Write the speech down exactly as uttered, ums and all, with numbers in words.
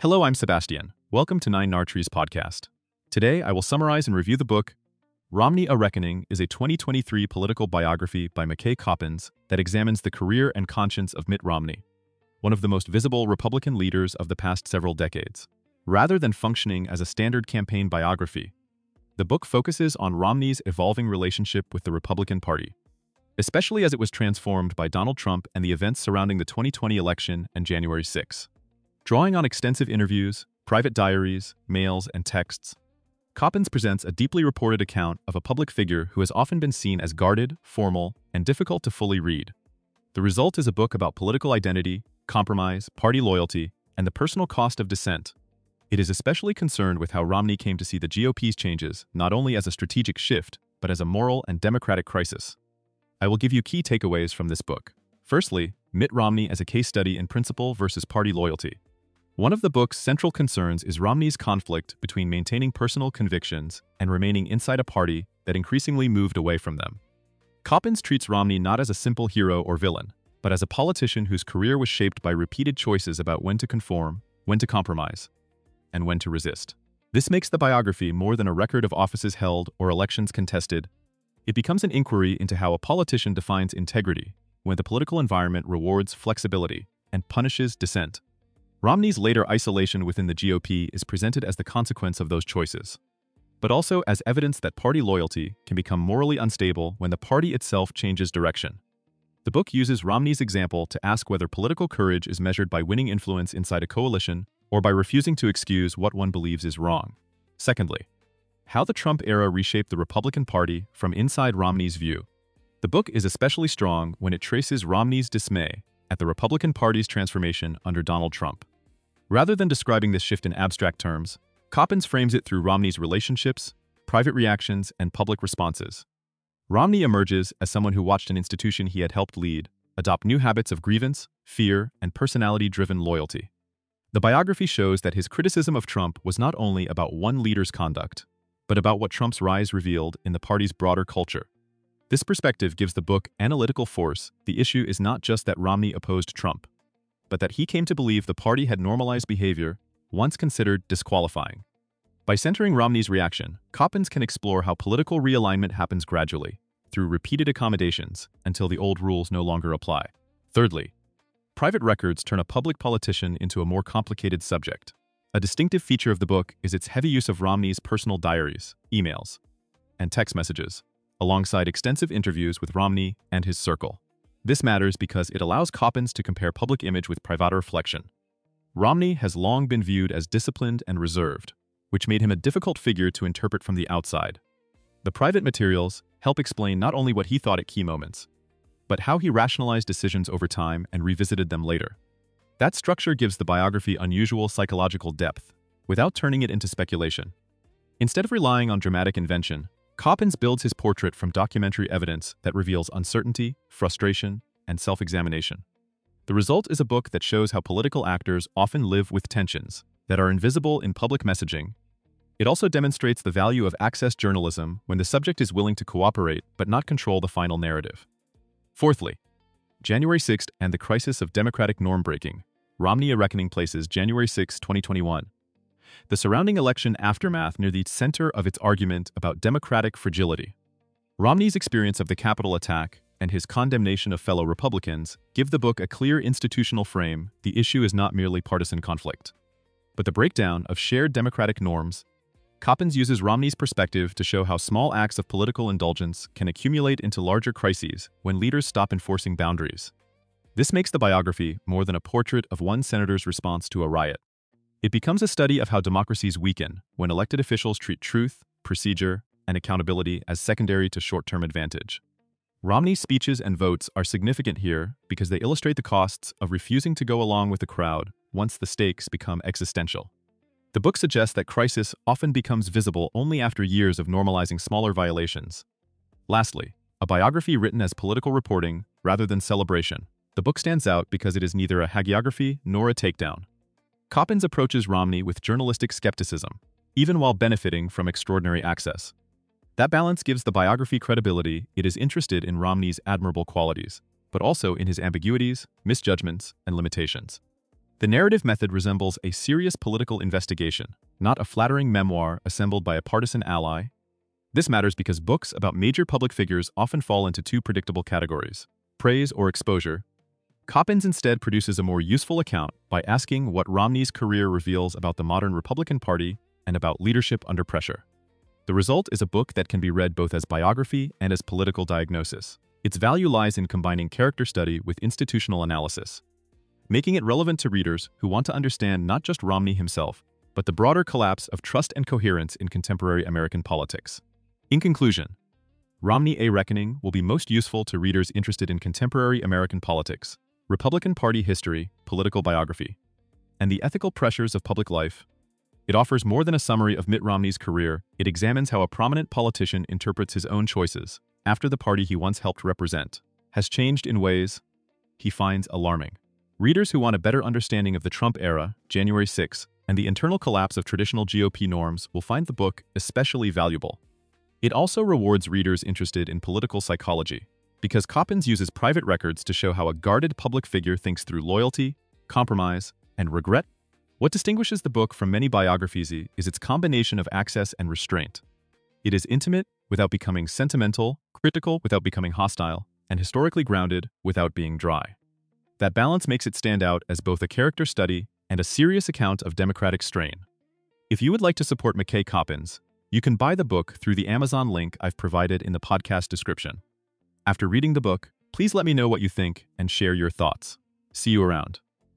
Hello, I'm Sebastian. Welcome to Nine Nartrees podcast. Today, I will summarize and review the book Romney: A Reckoning is a twenty twenty-three political biography by McKay Coppins that examines the career and conscience of Mitt Romney, one of the most visible Republican leaders of the past several decades. Rather than functioning as a standard campaign biography, the book focuses on Romney's evolving relationship with the Republican Party, especially as it was transformed by Donald Trump and the events surrounding the twenty twenty election and January sixth. Drawing on extensive interviews, private diaries, mails, and texts, Coppins presents a deeply reported account of a public figure who has often been seen as guarded, formal, and difficult to fully read. The result is a book about political identity, compromise, party loyalty, and the personal cost of dissent. It is especially concerned with how Romney came to see the G O P's changes not only as a strategic shift, but as a moral and democratic crisis. I will give you key takeaways from this book. Firstly, Mitt Romney as a case study in principle versus party loyalty. One of the book's central concerns is Romney's conflict between maintaining personal convictions and remaining inside a party that increasingly moved away from them. Coppins treats Romney not as a simple hero or villain, but as a politician whose career was shaped by repeated choices about when to conform, when to compromise, and when to resist. This makes the biography more than a record of offices held or elections contested. It becomes an inquiry into how a politician defines integrity when the political environment rewards flexibility and punishes dissent. Romney's later isolation within the G O P is presented as the consequence of those choices, but also as evidence that party loyalty can become morally unstable when the party itself changes direction. The book uses Romney's example to ask whether political courage is measured by winning influence inside a coalition or by refusing to excuse what one believes is wrong. Secondly, how the Trump era reshaped the Republican Party from inside Romney's view. The book is especially strong when it traces Romney's dismay at the Republican Party's transformation under Donald Trump. Rather than describing this shift in abstract terms, Coppins frames it through Romney's relationships, private reactions, and public responses. Romney emerges as someone who watched an institution he had helped lead adopt new habits of grievance, fear, and personality-driven loyalty. The biography shows that his criticism of Trump was not only about one leader's conduct, but about what Trump's rise revealed in the party's broader culture. This perspective gives the book analytical force. The issue is not just that Romney opposed Trump, but that he came to believe the party had normalized behavior once considered disqualifying. By centering Romney's reaction, Coppins can explore how political realignment happens gradually, through repeated accommodations, until the old rules no longer apply. Thirdly, private records turn a public politician into a more complicated subject. A distinctive feature of the book is its heavy use of Romney's personal diaries, emails, and text messages, alongside extensive interviews with Romney and his circle. This matters because it allows Coppins to compare public image with private reflection. Romney has long been viewed as disciplined and reserved, which made him a difficult figure to interpret from the outside. The private materials help explain not only what he thought at key moments, but how he rationalized decisions over time and revisited them later. That structure gives the biography unusual psychological depth, without turning it into speculation. Instead of relying on dramatic invention, Coppins builds his portrait from documentary evidence that reveals uncertainty, frustration, and self-examination. The result is a book that shows how political actors often live with tensions that are invisible in public messaging. It also demonstrates the value of access journalism when the subject is willing to cooperate but not control the final narrative. Fourthly, January sixth and the crisis of Democratic norm-breaking. Romney: A Reckoning places January sixth, twenty twenty-one. The surrounding election aftermath near the center of its argument about Democratic fragility. Romney's experience of the Capitol attack and his condemnation of fellow Republicans give the book a clear institutional frame. The issue is not merely partisan conflict, but the breakdown of shared democratic norms. Coppins uses Romney's perspective to show how small acts of political indulgence can accumulate into larger crises when leaders stop enforcing boundaries. This makes the biography more than a portrait of one senator's response to a riot. It becomes a study of how democracies weaken when elected officials treat truth, procedure, and accountability as secondary to short-term advantage. Romney's speeches and votes are significant here because they illustrate the costs of refusing to go along with the crowd once the stakes become existential. The book suggests that crisis often becomes visible only after years of normalizing smaller violations. Lastly, a biography written as political reporting rather than celebration. The book stands out because it is neither a hagiography nor a takedown. Coppins approaches Romney with journalistic skepticism, even while benefiting from extraordinary access. That balance gives the biography credibility. It is interested in Romney's admirable qualities, but also in his ambiguities, misjudgments, and limitations. The narrative method resembles a serious political investigation, not a flattering memoir assembled by a partisan ally. This matters because books about major public figures often fall into two predictable categories: praise or exposure. Coppins instead produces a more useful account by asking what Romney's career reveals about the modern Republican Party and about leadership under pressure. The result is a book that can be read both as biography and as political diagnosis. Its value lies in combining character study with institutional analysis, making it relevant to readers who want to understand not just Romney himself, but the broader collapse of trust and coherence in contemporary American politics. In conclusion, Romney: A Reckoning will be most useful to readers interested in contemporary American politics, Republican Party history, political biography, and the ethical pressures of public life. It offers more than a summary of Mitt Romney's career. It examines how a prominent politician interprets his own choices after the party he once helped represent has changed in ways he finds alarming. Readers who want a better understanding of the Trump era, January sixth, and the internal collapse of traditional G O P norms will find the book especially valuable. It also rewards readers interested in political psychology, because Coppins uses private records to show how a guarded public figure thinks through loyalty, compromise, and regret. What distinguishes the book from many biographies is its combination of access and restraint. It is intimate without becoming sentimental, critical without becoming hostile, and historically grounded without being dry. That balance makes it stand out as both a character study and a serious account of democratic strain. If you would like to support McKay Coppins, you can buy the book through the Amazon link I've provided in the podcast description. After reading the book, please let me know what you think and share your thoughts. See you around.